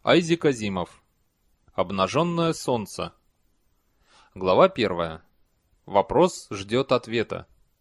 Айзек Азимов. Обнаженное солнце. Глава 1. Вопрос ждет ответа.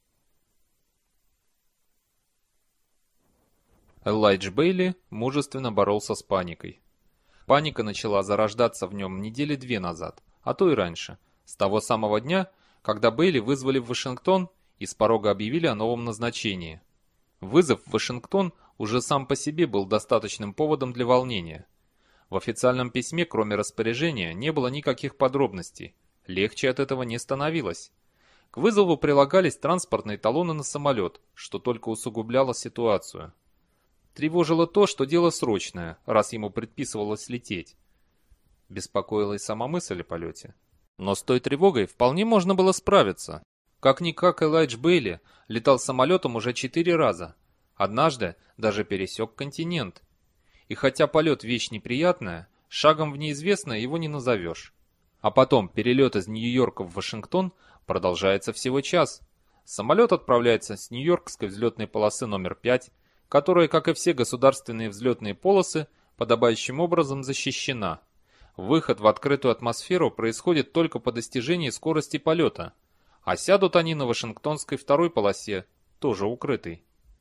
Элайдж Бейли мужественно боролся с паникой. Паника начала зарождаться в нем недели 2 назад, а то и раньше, с того самого дня, когда Бейли вызвали в Вашингтон и с порога объявили о новом назначении. Вызов в Вашингтон уже сам по себе был достаточным поводом для волнения. В официальном письме, кроме распоряжения, не было никаких подробностей. Легче от этого не становилось. К вызову прилагались транспортные талоны на самолет, что только усугубляло ситуацию. Тревожило то, что дело срочное, раз ему предписывалось лететь. Беспокоила и сама мысль о полете. Но с той тревогой вполне можно было справиться. Как-никак Элайдж Бейли летал самолетом уже 4 раза. Однажды даже пересек континент. И хотя полет вещь неприятная, шагом в неизвестное его не назовешь. А потом перелет из Нью-Йорка в Вашингтон продолжается всего час. Самолет отправляется с Нью-Йоркской взлетной полосы номер 5, которая, как и все государственные взлетные полосы, подобающим образом защищена. Выход в открытую атмосферу происходит только по достижении скорости полета, а сядут они на Вашингтонской второй полосе, тоже укрытой.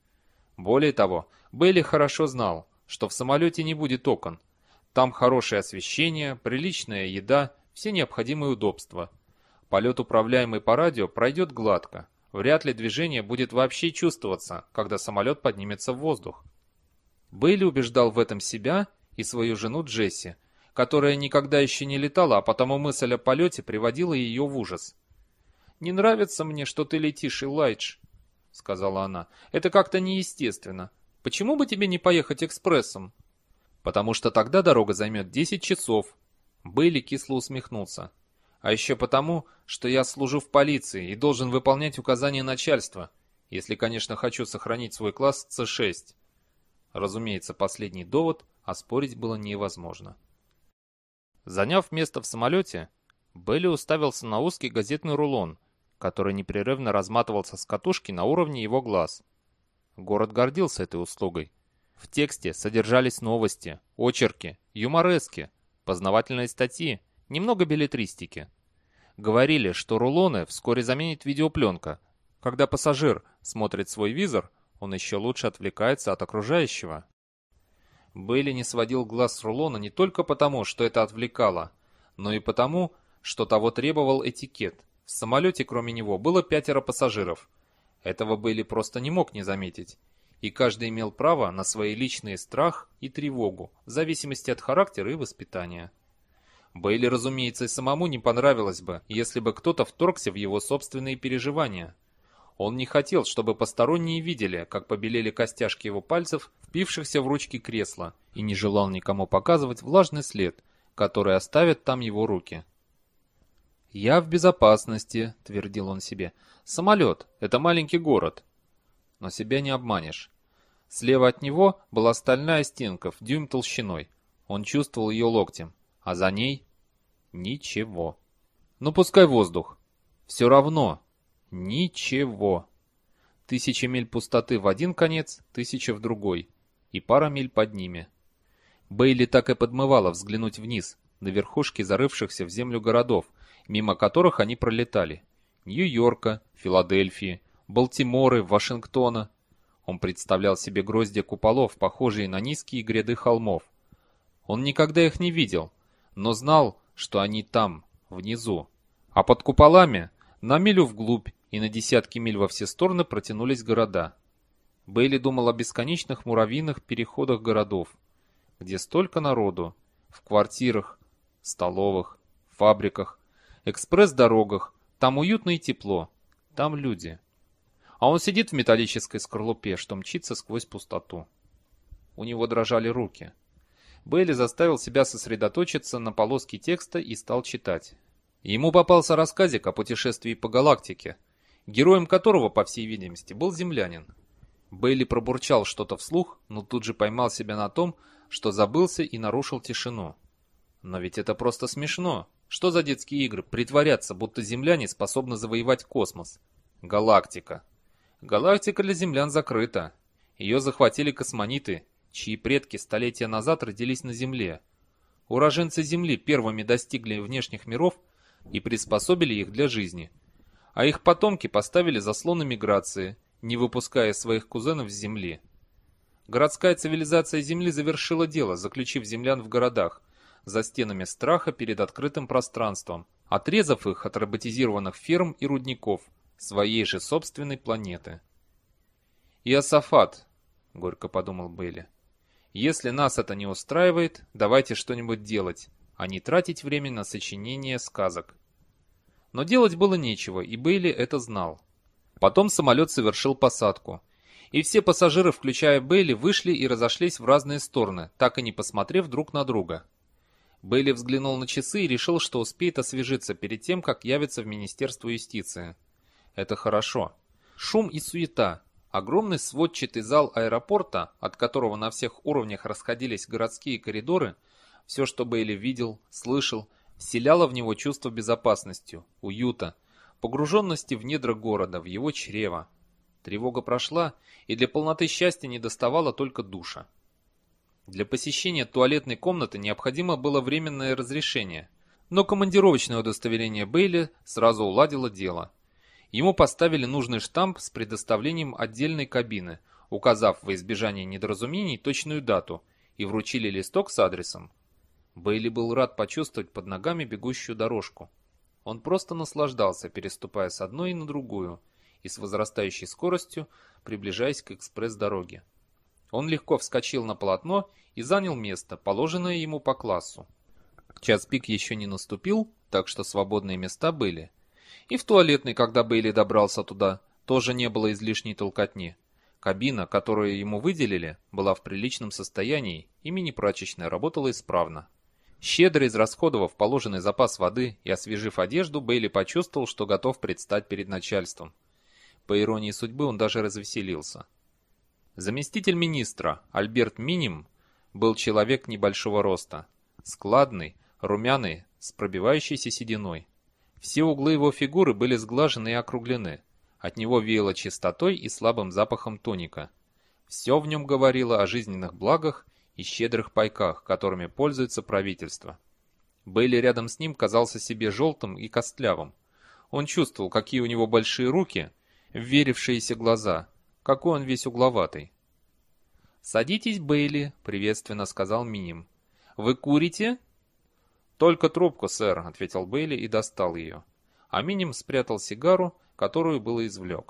Более того, Бейли хорошо знал, что в самолете не будет окон. Там хорошее освещение, приличная еда, все необходимые удобства. Полет, управляемый по радио, пройдет гладко. Вряд ли движение будет вообще чувствоваться, когда самолет поднимется в воздух. Бейли убеждал в этом себя и свою жену Джесси, которая никогда еще не летала, а потому мысль о полете приводила ее в ужас. «Не нравится мне, что ты летишь, Элайдж», — сказала она. «Это как-то неестественно. Почему бы тебе не поехать экспрессом?» «Потому что тогда дорога займет 10 часов». Бейли кисло усмехнулся. «А еще потому, что я служу в полиции и должен выполнять указания начальства, если, конечно, хочу сохранить свой класс С6». Разумеется, последний довод оспорить было невозможно. Заняв место в самолете, Бейли уставился на узкий газетный рулон, который непрерывно разматывался с катушки на уровне его глаз. Город гордился этой услугой. В тексте содержались новости, очерки, юморески, познавательные статьи, немного беллетристики. Говорили, что рулоны вскоре заменит видеопленка. Когда пассажир смотрит свой визор, он еще лучше отвлекается от окружающего. Бейли не сводил глаз с рулона не только потому, что это отвлекало, но и потому, что того требовал этикет. В самолете, кроме него, было 5 пассажиров. Этого Бейли просто не мог не заметить. И каждый имел право на свои личные страх и тревогу, в зависимости от характера и воспитания. Бейли, разумеется, и самому не понравилось бы, если бы кто-то вторгся в его собственные переживания. Он не хотел, чтобы посторонние видели, как побелели костяшки его пальцев, впившихся в ручки кресла, и не желал никому показывать влажный след, который оставят там его руки. «Я в безопасности», — твердил он себе. «Самолет — это маленький город». Но себя не обманешь. Слева от него была стальная стенка в дюйм толщиной. Он чувствовал ее локтем, а за ней — ничего. Ну пускай воздух. Все равно — ничего. 1000 миль пустоты в один конец, 1000 в другой. И пара миль под ними. Бейли так и подмывало взглянуть вниз, на верхушки зарывшихся в землю городов, мимо которых они пролетали. Нью-Йорка, Филадельфии, Балтиморы, Вашингтона. Он представлял себе гроздья куполов, похожие на низкие гряды холмов. Он никогда их не видел, но знал, что они там, внизу. А под куполами, на милю вглубь и на десятки миль во все стороны протянулись города. Бейли думал о бесконечных муравьиных переходах городов, где столько народу, в квартирах, столовых, фабриках, экспресс-дорогах, там уютно и тепло, там люди. А он сидит в металлической скорлупе, что мчится сквозь пустоту. У него дрожали руки. Бейли заставил себя сосредоточиться на полоске текста и стал читать. Ему попался рассказик о путешествии по галактике, героем которого, по всей видимости, был землянин. Бейли пробурчал что-то вслух, но тут же поймал себя на том, что забылся и нарушил тишину. Но ведь это просто смешно. Что за детские игры притворяться, будто земляне способны завоевать космос? Галактика. Галактика для землян закрыта. Ее захватили космониты, чьи предки столетия назад родились на Земле. Уроженцы Земли первыми достигли внешних миров и приспособили их для жизни, а их потомки поставили заслоны миграции, не выпуская своих кузенов с Земли. Городская цивилизация Земли завершила дело, заключив землян в городах, за стенами страха перед открытым пространством, отрезав их от роботизированных ферм и рудников, своей же собственной планеты. «Иосафат», — горько подумал Бейли, — «если нас это не устраивает, давайте что-нибудь делать, а не тратить время на сочинение сказок». Но делать было нечего, и Бейли это знал. Потом самолет совершил посадку, и все пассажиры, включая Бейли, вышли и разошлись в разные стороны, так и не посмотрев друг на друга. Бейли взглянул на часы и решил, что успеет освежиться перед тем, как явится в Министерство юстиции. Это хорошо. Шум и суета. Огромный сводчатый зал аэропорта, от которого на всех уровнях расходились городские коридоры, все, что Бейли видел, слышал, вселяло в него чувство безопасности, уюта, погруженности в недра города, в его чрево. Тревога прошла, и для полноты счастья недоставало только душа. Для посещения туалетной комнаты необходимо было временное разрешение, но командировочное удостоверение Бейли сразу уладило дело. Ему поставили нужный штамп с предоставлением отдельной кабины, указав во избежание недоразумений точную дату, и вручили листок с адресом. Бейли был рад почувствовать под ногами бегущую дорожку. Он просто наслаждался, переступая с одной на другую, и с возрастающей скоростью приближаясь к экспресс-дороге. Он легко вскочил на полотно и занял место, положенное ему по классу. Час пик еще не наступил, так что свободные места были. И в туалетной, когда Бейли добрался туда, тоже не было излишней толкотни. Кабина, которую ему выделили, была в приличном состоянии, и мини-прачечная работала исправно. Щедро израсходовав положенный запас воды и освежив одежду, Бейли почувствовал, что готов предстать перед начальством. По иронии судьбы, он даже развеселился. Заместитель министра Альберт Миним был человек небольшого роста, складный, румяный, с пробивающейся сединой. Все углы его фигуры были сглажены и округлены. От него веяло чистотой и слабым запахом тоника. Все в нем говорило о жизненных благах и щедрых пайках, которыми пользуется правительство. Бейли рядом с ним казался себе желтым и костлявым. Он чувствовал, какие у него большие руки, вверившиеся глаза, какой он весь угловатый. «Садитесь, Бейли», — приветственно сказал Миним. «Вы курите?» «Только трубку, сэр», — ответил Бейли и достал ее. А Миним спрятал сигару, которую было извлек.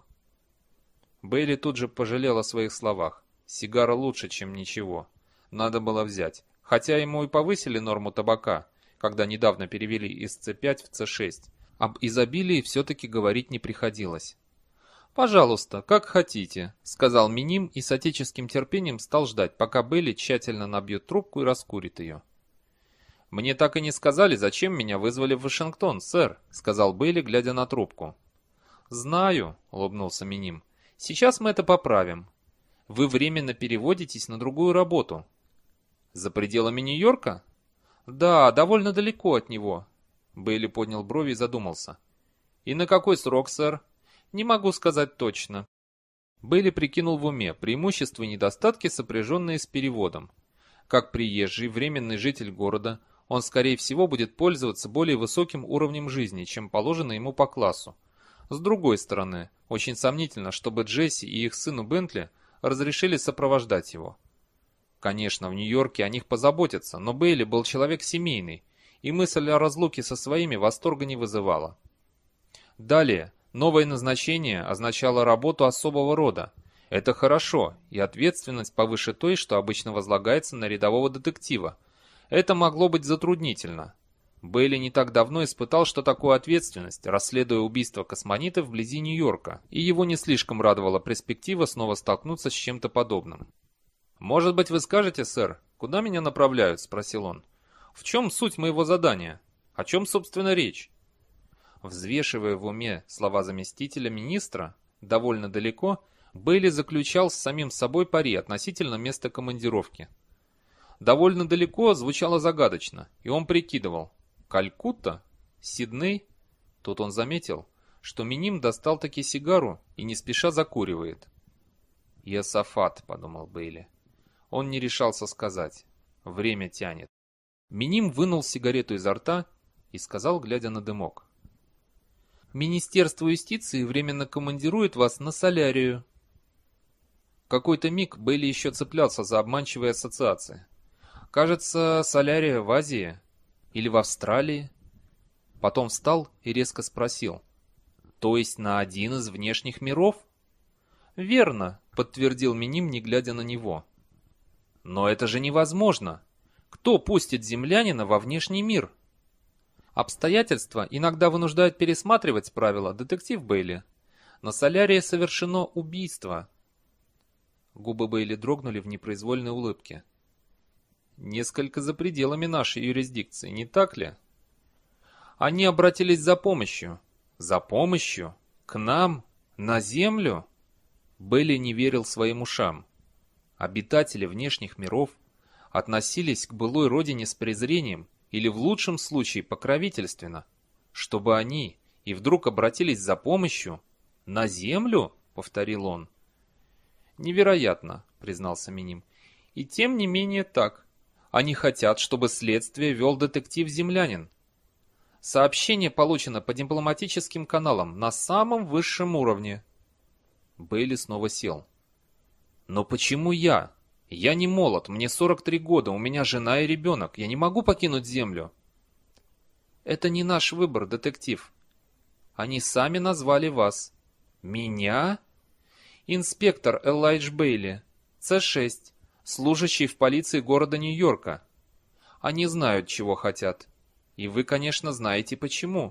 Бейли тут же пожалел о своих словах. Сигара лучше, чем ничего. Надо было взять. Хотя ему и повысили норму табака, когда недавно перевели из С5 в С6. Об изобилии все-таки говорить не приходилось. «Пожалуйста, как хотите», — сказал Миним и с отеческим терпением стал ждать, пока Бейли тщательно набьет трубку и раскурит ее. «Мне так и не сказали, зачем меня вызвали в Вашингтон, сэр», — сказал Бейли, глядя на трубку. «Знаю», — улыбнулся Миним. «Сейчас мы это поправим. Вы временно переводитесь на другую работу». «За пределами Нью-Йорка?» «Да, довольно далеко от него». Бейли поднял брови и задумался. «И на какой срок, сэр?» «Не могу сказать точно». Бейли прикинул в уме преимущества и недостатки, сопряженные с переводом. Как приезжий, временный житель города, он, скорее всего, будет пользоваться более высоким уровнем жизни, чем положено ему по классу. С другой стороны, очень сомнительно, чтобы Джесси и их сыну Бентли разрешили сопровождать его. Конечно, в Нью-Йорке о них позаботятся, но Бейли был человек семейный, и мысль о разлуке со своими восторга не вызывала. Далее, новое назначение означало работу особого рода. Это хорошо, и ответственность повыше той, что обычно возлагается на рядового детектива. Это могло быть затруднительно. Бейли не так давно испытал, что такое ответственность, расследуя убийство космонита вблизи Нью-Йорка, и его не слишком радовала перспектива снова столкнуться с чем-то подобным. «Может быть, вы скажете, сэр, куда меня направляют?» – спросил он. «В чем суть моего задания? О чем, собственно, речь?» Взвешивая в уме слова заместителя министра, довольно далеко, Бейли заключал с самим собой пари относительно места командировки. Довольно далеко звучало загадочно, и он прикидывал. Калькутта? Сидней? Тут он заметил, что Миним достал таки сигару и не спеша закуривает. «Иосафат», — подумал Бейли. Он не решался сказать. Время тянет. Миним вынул сигарету изо рта и сказал, глядя на дымок. «Министерство юстиции временно командирует вас на Солярию». В какой-то миг Бейли еще цеплялся за обманчивые ассоциации. Кажется, Солярия в Азии или в Австралии. Потом встал и резко спросил. «То есть на один из внешних миров?» «Верно», — подтвердил Миним, не глядя на него. «Но это же невозможно. Кто пустит землянина во внешний мир?» «Обстоятельства иногда вынуждают пересматривать правила, детектив Бейли. На Солярии совершено убийство». Губы Бейли дрогнули в непроизвольной улыбке. «Несколько за пределами нашей юрисдикции, не так ли?» «Они обратились за помощью». «За помощью? К нам? На Землю?» Бейли не верил своим ушам. Обитатели внешних миров относились к былой родине с презрением или в лучшем случае покровительственно, чтобы они и вдруг обратились за помощью на Землю, повторил он. Невероятно, признался Миним. И тем не менее так. Они хотят, чтобы следствие вел детектив-землянин. Сообщение получено по дипломатическим каналам на самом высшем уровне. Бейли снова сел. «Но почему я? Я не молод, мне 43 года, у меня жена и ребенок, я не могу покинуть Землю». «Это не наш выбор, детектив. Они сами назвали вас». «Меня?» «Инспектор Элайдж Бейли, С6, служащий в полиции города Нью-Йорка. Они знают, чего хотят. И вы, конечно, знаете, почему».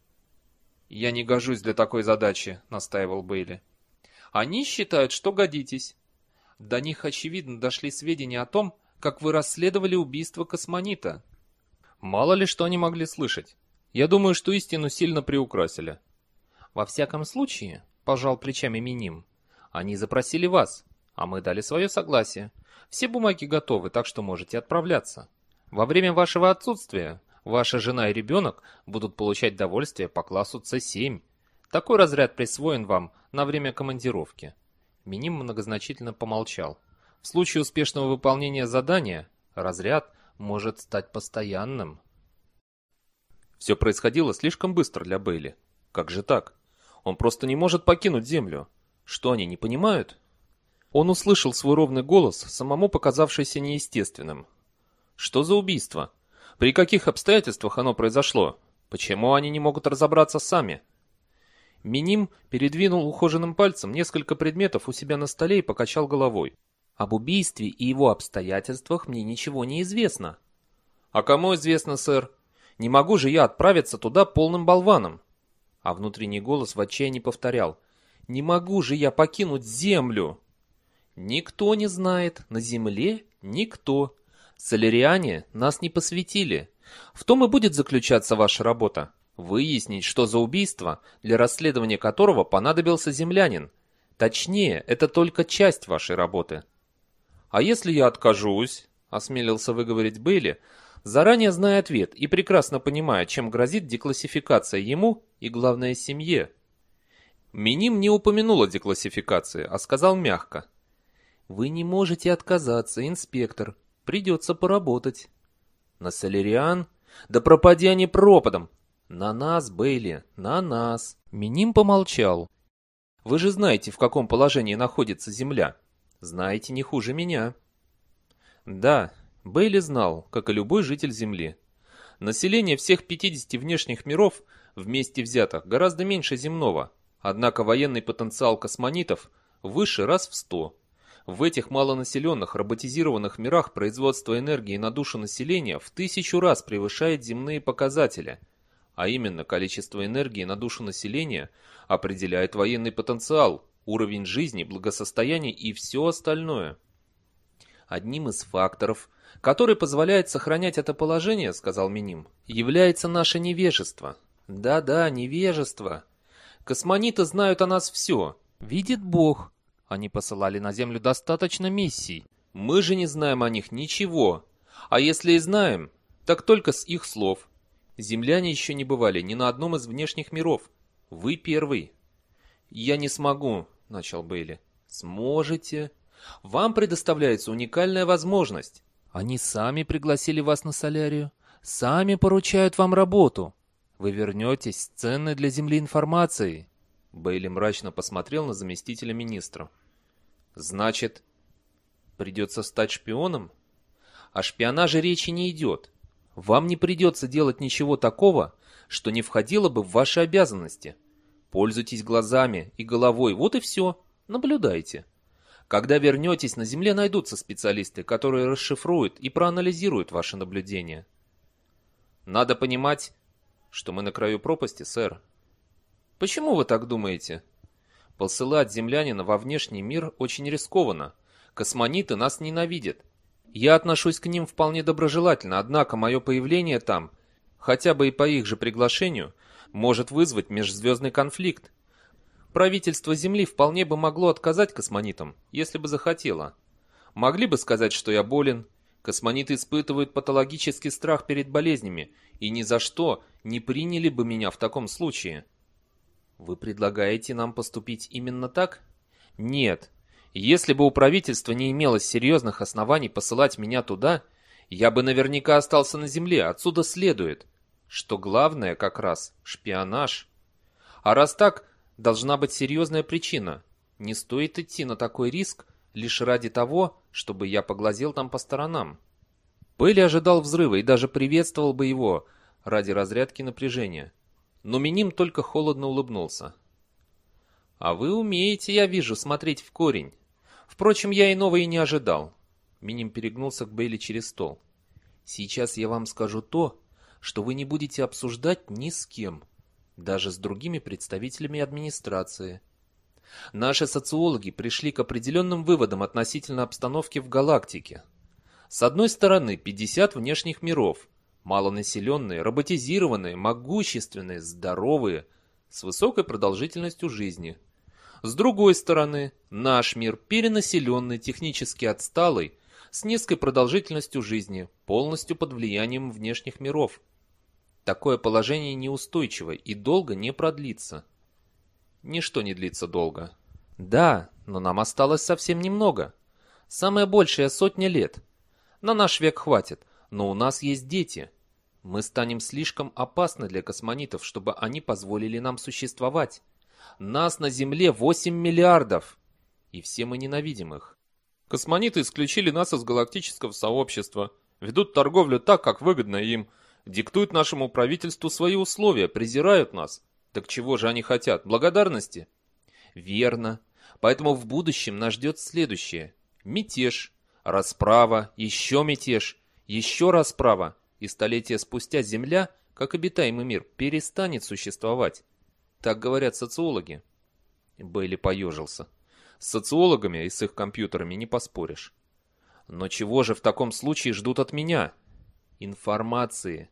«Я не гожусь для такой задачи», — настаивал Бейли. «Они считают, что годитесь. До них, очевидно, дошли сведения о том, как вы расследовали убийство космонита». Мало ли что они могли слышать. Я думаю, что истину сильно приукрасили. «Во всяком случае», — пожал плечами Миним, — «они запросили вас, а мы дали свое согласие. Все бумаги готовы, так что можете отправляться. Во время вашего отсутствия ваша жена и ребенок будут получать довольствие по классу С7. Такой разряд присвоен вам на время командировки». Миним многозначительно помолчал. В случае успешного выполнения задания разряд может стать постоянным. Все происходило слишком быстро для Бейли. Как же так? Он просто не может покинуть Землю. Что они не понимают? Он услышал свой ровный голос, самому показавшийся неестественным. Что за убийство? При каких обстоятельствах оно произошло? Почему они не могут разобраться сами? Миним передвинул ухоженным пальцем несколько предметов у себя на столе и покачал головой. «Об убийстве и его обстоятельствах мне ничего не известно». «А кому известно, сэр? Не могу же я отправиться туда полным болваном». А внутренний голос в отчаянии повторял. «Не могу же я покинуть Землю». «Никто не знает. На Земле никто. Соляриане нас не посвятили. В том и будет заключаться ваша работа. Выяснить, что за убийство, для расследования которого понадобился землянин. Точнее, это только часть вашей работы». «А если я откажусь?» — осмелился выговорить Бейли, заранее зная ответ и прекрасно понимая, чем грозит деклассификация ему и, главное, семье. Миним не упомянул о деклассификации, а сказал мягко. «Вы не можете отказаться, инспектор. Придется поработать». «На Соляриан? Да пропади они пропадом!» «На нас, Бейли, на нас!» Миним помолчал. «Вы же знаете, в каком положении находится Земля. Знаете не хуже меня». Да, Бейли знал, как и любой житель Земли. Население всех 50 внешних миров, вместе взятых, гораздо меньше земного. Однако военный потенциал космонитов выше раз в 100. В этих малонаселенных, роботизированных мирах производство энергии на душу населения в 1000 раз превышает земные показатели. А именно, количество энергии на душу населения определяет военный потенциал, уровень жизни, благосостояние и все остальное. Одним из факторов, который позволяет сохранять это положение, сказал Миним, является наше невежество. Да-да, невежество. Космониты знают о нас все. Видит Бог. Они посылали на Землю достаточно миссий. Мы же не знаем о них ничего. А если и знаем, так только с их слов. Земляне еще не бывали ни на одном из внешних миров. Вы первый. «Я не смогу», — начал Бейли. «Сможете. Вам предоставляется уникальная возможность. Они сами пригласили вас на солярию, сами поручают вам работу. Вы вернетесь с ценной для Земли информацией». Бейли мрачно посмотрел на заместителя министра. «Значит, придется стать шпионом? О шпионаже речи не идет. Вам не придется делать ничего такого, что не входило бы в ваши обязанности. Пользуйтесь глазами и головой, вот и все. Наблюдайте. Когда вернетесь, на Земле найдутся специалисты, которые расшифруют и проанализируют ваши наблюдения. Надо понимать, что мы на краю пропасти, сэр. Почему вы так думаете? Посылать землянина во внешний мир очень рискованно. Космониты нас ненавидят. Я отношусь к ним вполне доброжелательно, однако мое появление там, хотя бы и по их же приглашению, может вызвать межзвездный конфликт. Правительство Земли вполне бы могло отказать космонитам, если бы захотело. Могли бы сказать, что я болен. Космониты испытывают патологический страх перед болезнями и ни за что не приняли бы меня в таком случае. Вы предлагаете нам поступить именно так? Нет. Если бы у правительства не имелось серьезных оснований посылать меня туда, я бы наверняка остался на Земле. Отсюда следует, что главное как раз шпионаж. А раз так, должна быть серьезная причина. Не стоит идти на такой риск лишь ради того, чтобы я поглазел там по сторонам. Бейли ожидал взрыва и даже приветствовал бы его ради разрядки напряжения. Но Миним только холодно улыбнулся. «А вы умеете, я вижу, смотреть в корень. Впрочем, я иного и не ожидал». Миним перегнулся к Бейли через стол. «Сейчас я вам скажу то, что вы не будете обсуждать ни с кем, даже с другими представителями администрации. Наши социологи пришли к определенным выводам относительно обстановки в галактике. С одной стороны, 50 внешних миров, малонаселенные, роботизированные, могущественные, здоровые, с высокой продолжительностью жизни. С другой стороны, наш мир перенаселенный, технически отсталый, с низкой продолжительностью жизни, полностью под влиянием внешних миров. Такое положение неустойчиво и долго не продлится. Ничто не длится долго. Да, но нам осталось совсем немного. Самое большее 100 лет. На наш век хватит, но у нас есть дети. Мы станем слишком опасны для космонитов, чтобы они позволили нам существовать. Нас на Земле 8 миллиардов, и все мы ненавидим их. Космониты исключили нас из галактического сообщества, ведут торговлю так, как выгодно им, диктуют нашему правительству свои условия, презирают нас. Так чего же они хотят? Благодарности? Верно. Поэтому в будущем нас ждет следующее. Мятеж, расправа, еще мятеж, еще расправа. И столетия спустя Земля, как обитаемый мир, перестанет существовать. Так говорят социологи. Бейли поежился. С социологами и с их компьютерами не поспоришь. Но чего же в таком случае ждут от меня? Информации.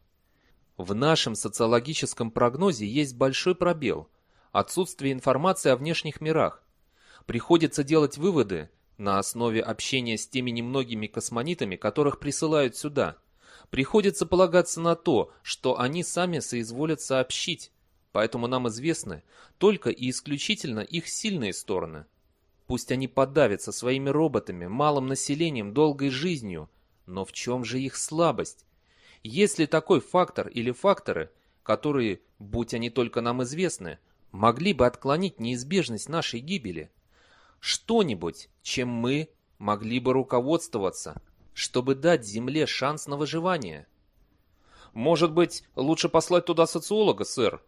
В нашем социологическом прогнозе есть большой пробел. Отсутствие информации о внешних мирах. Приходится делать выводы на основе общения с теми немногими космонитами, которых присылают сюда. Приходится полагаться на то, что они сами соизволят сообщить, поэтому нам известны только и исключительно их сильные стороны. Пусть они подавятся своими роботами, малым населением, долгой жизнью, но в чем же их слабость? Есть ли такой фактор или факторы, которые, будь они только нам известны, могли бы отклонить неизбежность нашей гибели? Что-нибудь, чем мы могли бы руководствоваться, чтобы дать Земле шанс на выживание? Может быть, лучше послать туда социолога, сэр?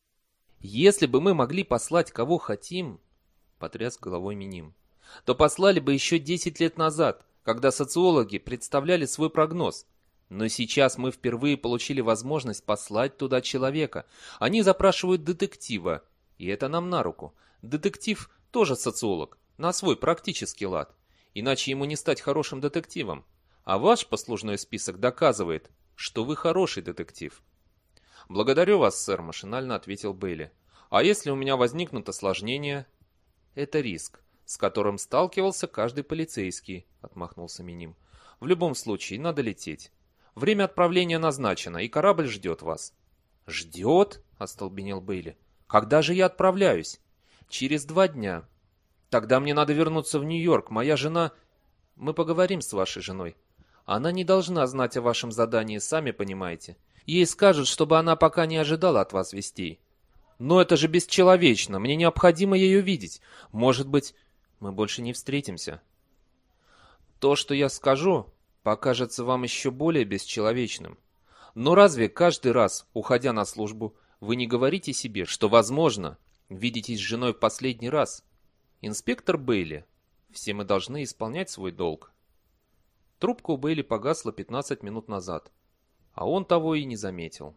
Если бы мы могли послать кого хотим, потряс головой Миним, то послали бы еще 10 лет назад, когда социологи представляли свой прогноз. Но сейчас мы впервые получили возможность послать туда человека. Они запрашивают детектива, и это нам на руку. Детектив тоже социолог, на свой практический лад. Иначе ему не стать хорошим детективом. А ваш послужной список доказывает, что вы хороший детектив. «Благодарю вас, сэр», — машинально ответил Бейли. «А если у меня возникнут осложнения?» «Это риск, с которым сталкивался каждый полицейский», — отмахнулся Миним. «В любом случае, надо лететь. Время отправления назначено, и корабль ждет вас». «Ждет?» — остолбенел Бейли. «Когда же я отправляюсь?» «Через 2 дня. Тогда мне надо вернуться в Нью-Йорк. Моя жена...» «Мы поговорим с вашей женой. Она не должна знать о вашем задании, сами понимаете. Ей скажут, чтобы она пока не ожидала от вас вестей. Но это же бесчеловечно, мне необходимо ее видеть. Может быть, мы больше не встретимся. То, что я скажу, покажется вам еще более бесчеловечным. Но разве каждый раз, уходя на службу, вы не говорите себе, что, возможно, видитесь с женой в последний раз? Инспектор Бейли, все мы должны исполнять свой долг. Трубка у Бейли погасла 15 минут назад, а он того и не заметил.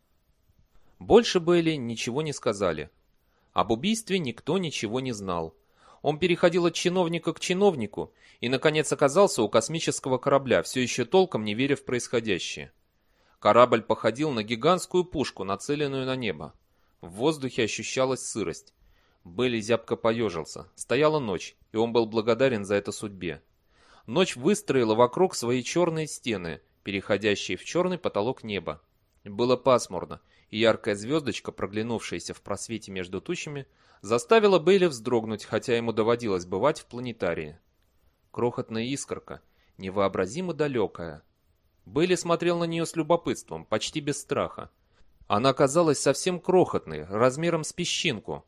Больше Бейли ничего не сказали. Об убийстве никто ничего не знал. Он переходил от чиновника к чиновнику и, наконец, оказался у космического корабля, все еще толком не веря в происходящее. Корабль походил на гигантскую пушку, нацеленную на небо. В воздухе ощущалась сырость. Бейли зябко поежился. Стояла ночь, и он был благодарен за это судьбе. Ночь выстроила вокруг свои черные стены, переходящие в черный потолок неба. Было пасмурно, и яркая звездочка, проглянувшаяся в просвете между тучами, заставила Бейли вздрогнуть, хотя ему доводилось бывать в планетарии. Крохотная искорка, невообразимо далекая. Бейли смотрел на нее с любопытством, почти без страха. Она казалась совсем крохотной, размером с песчинку.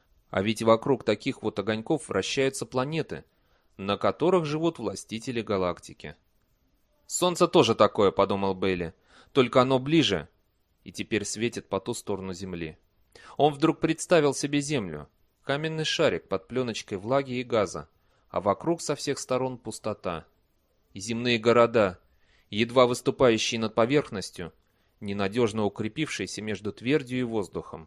А ведь вокруг таких вот огоньков вращаются планеты, на которых живут властители галактики. «Солнце тоже такое», — подумал Бейли, — «только оно ближе и теперь светит по ту сторону Земли». Он вдруг представил себе Землю, каменный шарик под пленочкой влаги и газа, а вокруг со всех сторон пустота. И земные города, едва выступающие над поверхностью, ненадежно укрепившиеся между твердью и воздухом.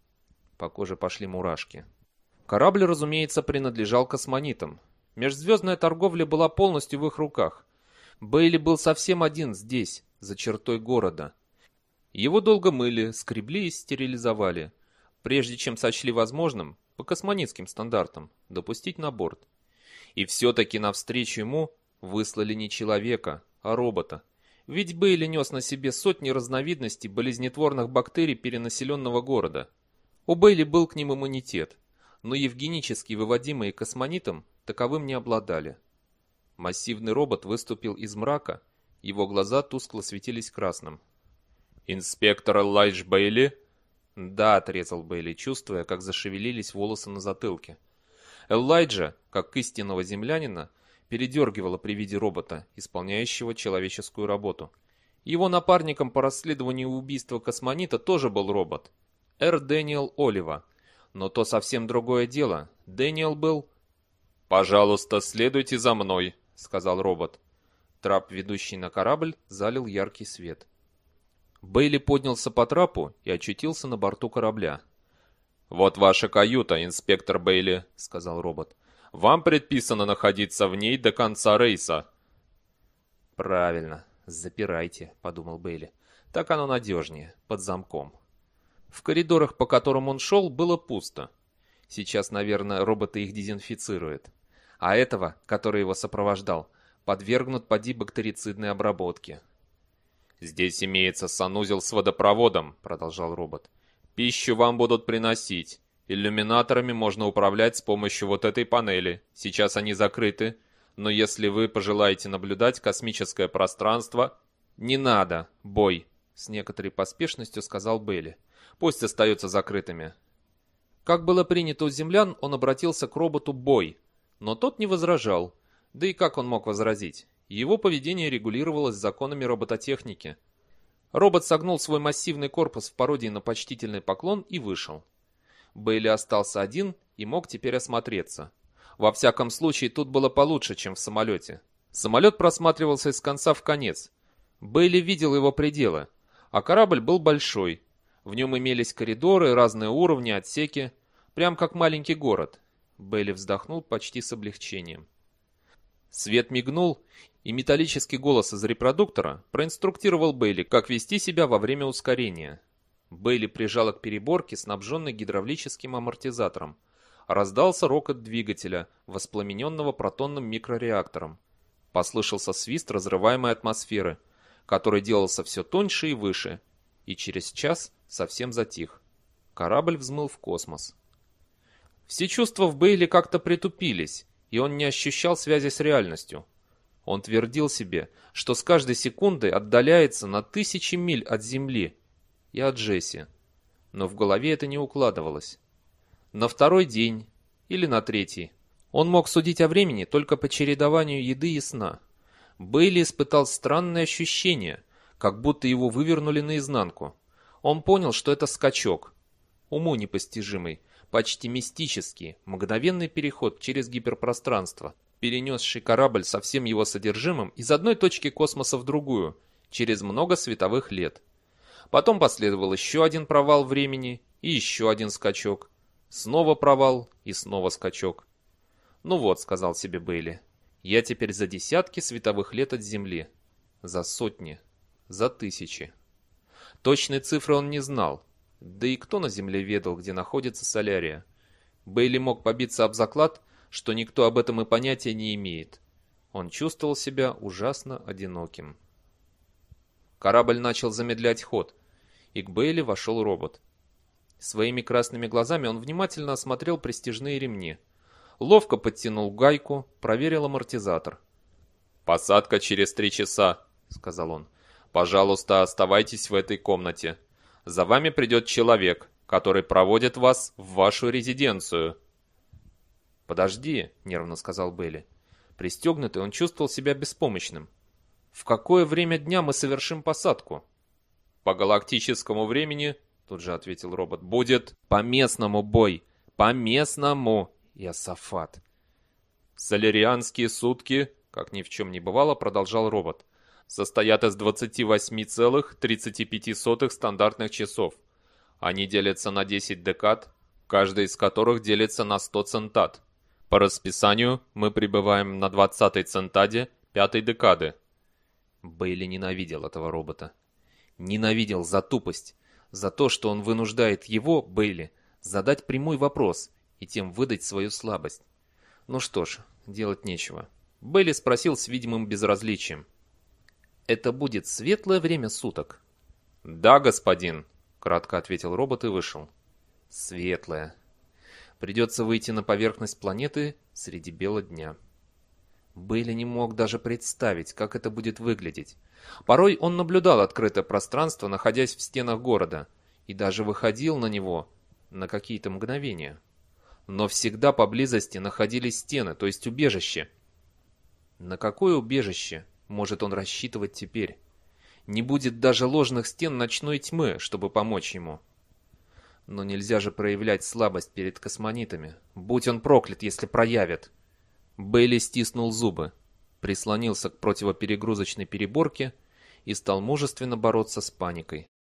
По коже пошли мурашки. Корабль, разумеется, принадлежал космонитам. Межзвездная торговля была полностью в их руках. Бейли был совсем один здесь, за чертой города. Его долго мыли, скребли и стерилизовали, прежде чем сочли возможным, по космонитским стандартам, допустить на борт. И все-таки навстречу ему выслали не человека, а робота. Ведь Бейли нес на себе сотни разновидностей болезнетворных бактерий перенаселенного города. У Бейли был к ним иммунитет, но евгенически выводимые космонитом таковым не обладали. Массивный робот выступил из мрака, его глаза тускло светились красным. «Инспектор Элайдж Бейли?» «Да», — отрезал Бейли, чувствуя, как зашевелились волосы на затылке. Элайджа, как истинного землянина, передергивало при виде робота, исполняющего человеческую работу. Его напарником по расследованию убийства космонита тоже был робот. Р. Дэниел Олива. Но то совсем другое дело. Дэниел был... «Пожалуйста, следуйте за мной», — сказал робот. Трап, ведущий на корабль, залил яркий свет. Бейли поднялся по трапу и очутился на борту корабля. «Вот ваша каюта, инспектор Бейли», — сказал робот. «Вам предписано находиться в ней до конца рейса». «Правильно, запирайте», — подумал Бейли. «Так оно надежнее, под замком». В коридорах, по которым он шел, было пусто. Сейчас, наверное, роботы их дезинфицируют. А этого, который его сопровождал, подвергнут поди бактерицидной обработке. «Здесь имеется санузел с водопроводом», — продолжал робот. «Пищу вам будут приносить. Иллюминаторами можно управлять с помощью вот этой панели. Сейчас они закрыты. Но если вы пожелаете наблюдать космическое пространство...» «Не надо, Бой», — с некоторой поспешностью сказал Бейли. «Пусть остаются закрытыми». Как было принято у землян, он обратился к роботу Бой, но тот не возражал. Да и как он мог возразить? Его поведение регулировалось законами робототехники. Робот согнул свой массивный корпус в пародии на почтительный поклон и вышел. Бейли остался один и мог теперь осмотреться. Во всяком случае, тут было получше, чем в самолете. Самолет просматривался из конца в конец. Бейли видел его пределы, а корабль был большой. В нем имелись коридоры, разные уровни, отсеки, прям как маленький город. Бейли вздохнул почти с облегчением. Свет мигнул, и металлический голос из репродуктора проинструктировал Бейли, как вести себя во время ускорения. Бейли прижала к переборке, снабженной гидравлическим амортизатором. Раздался рокот двигателя, воспламененного протонным микрореактором. Послышался свист разрываемой атмосферы, который делался все тоньше и выше, и через час совсем затих. Корабль взмыл в космос. Все чувства в Бейли как-то притупились, и он не ощущал связи с реальностью. Он твердил себе, что с каждой секундой отдаляется на тысячи миль от Земли и от Джесси. Но в голове это не укладывалось. На второй день или на третий он мог судить о времени только по чередованию еды и сна. Бейли испытал странное ощущение, как будто его вывернули наизнанку. Он понял, что это скачок, уму непостижимый, почти мистический, мгновенный переход через гиперпространство, перенесший корабль со всем его содержимым из одной точки космоса в другую, через много световых лет. Потом последовал еще один провал времени и еще один скачок. Снова провал и снова скачок. «Ну вот», — сказал себе Бейли, — «я теперь за десятки световых лет от Земли. За сотни. За тысячи». Точной цифры он не знал. Да и кто на Земле ведал, где находится Солярия? Бейли мог побиться об заклад, что никто об этом и понятия не имеет. Он чувствовал себя ужасно одиноким. Корабль начал замедлять ход, и к Бейли вошел робот. Своими красными глазами он внимательно осмотрел престижные ремни. Ловко подтянул гайку, проверил амортизатор. «Посадка через 3 часа», — сказал он. «Пожалуйста, оставайтесь в этой комнате. За вами придет человек, который проводит вас в вашу резиденцию». «Подожди», — нервно сказал Бейли. Пристегнутый, он чувствовал себя беспомощным. «В какое время дня мы совершим посадку?» «По галактическому времени», — тут же ответил робот, — «будет по местному, бой, по местному, Иосафат». «Солярианские сутки», — как ни в чем не бывало, продолжал робот, — «состоят из 28,35 стандартных часов. Они делятся на 10 декад, каждая из которых делится на 100 центад. По расписанию мы прибываем на 20-й центаде 5-й декады». Бейли ненавидел этого робота. Ненавидел за тупость, за то, что он вынуждает его, Бейли, задать прямой вопрос и тем выдать свою слабость. Ну что ж, делать нечего. Бейли спросил с видимым безразличием. «Это будет светлое время суток?» «Да, господин», — кратко ответил робот и вышел. «Светлое. Придется выйти на поверхность планеты среди бела дня». Бейли не мог даже представить, как это будет выглядеть. Порой он наблюдал открытое пространство, находясь в стенах города, и даже выходил на него на какие-то мгновения. Но всегда поблизости находились стены, то есть убежище. На какое убежище может он рассчитывать теперь? Не будет даже ложных стен ночной тьмы, чтобы помочь ему. Но нельзя же проявлять слабость перед космонитами. Будь он проклят, если проявит. Бейли стиснул зубы, прислонился к противоперегрузочной переборке и стал мужественно бороться с паникой.